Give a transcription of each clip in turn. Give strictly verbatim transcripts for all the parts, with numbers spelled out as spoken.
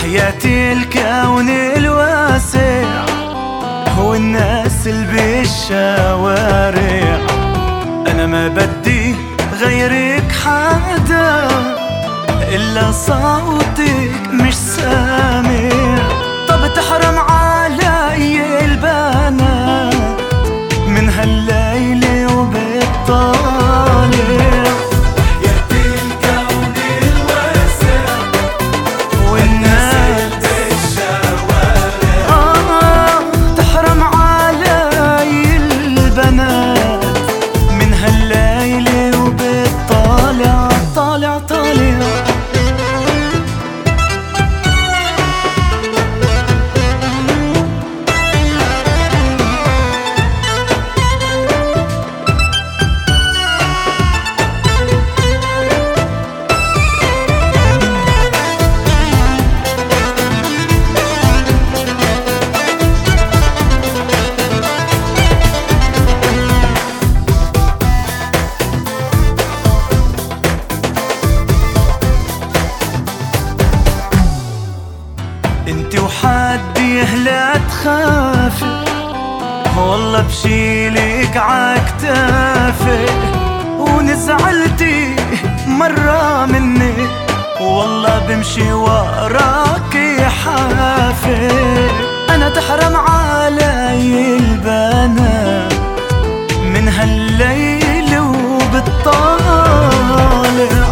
حياتي الكون الواسع والناس اللي بالشوارع، أنا ما بدي غيرك حدا إلا صوتك مش سامع. طب تحرم علي البنات من هالليل وبالطالع، انتي وحدي لا تخافي والله بشيلك عكتافي، ونزعلتي مرة مني والله بمشي وراكي حافي. انا تحرم علي البنات من هالليل وبالطالع،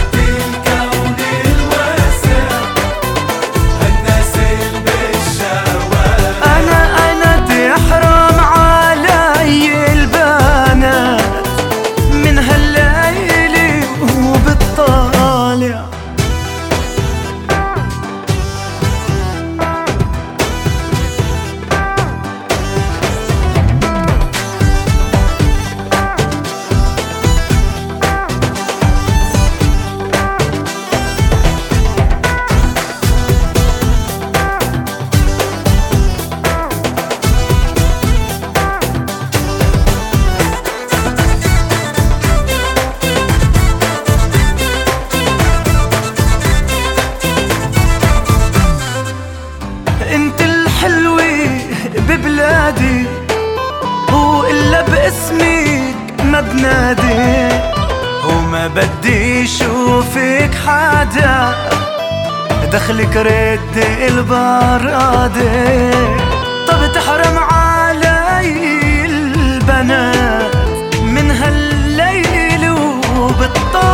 انت الحلوة ببلادي وإلا باسمك ما بنادي، وما بدي شوفك حدا دخلك رد البرادة. طب تحرم علي البنات من هالليل وبالطالع،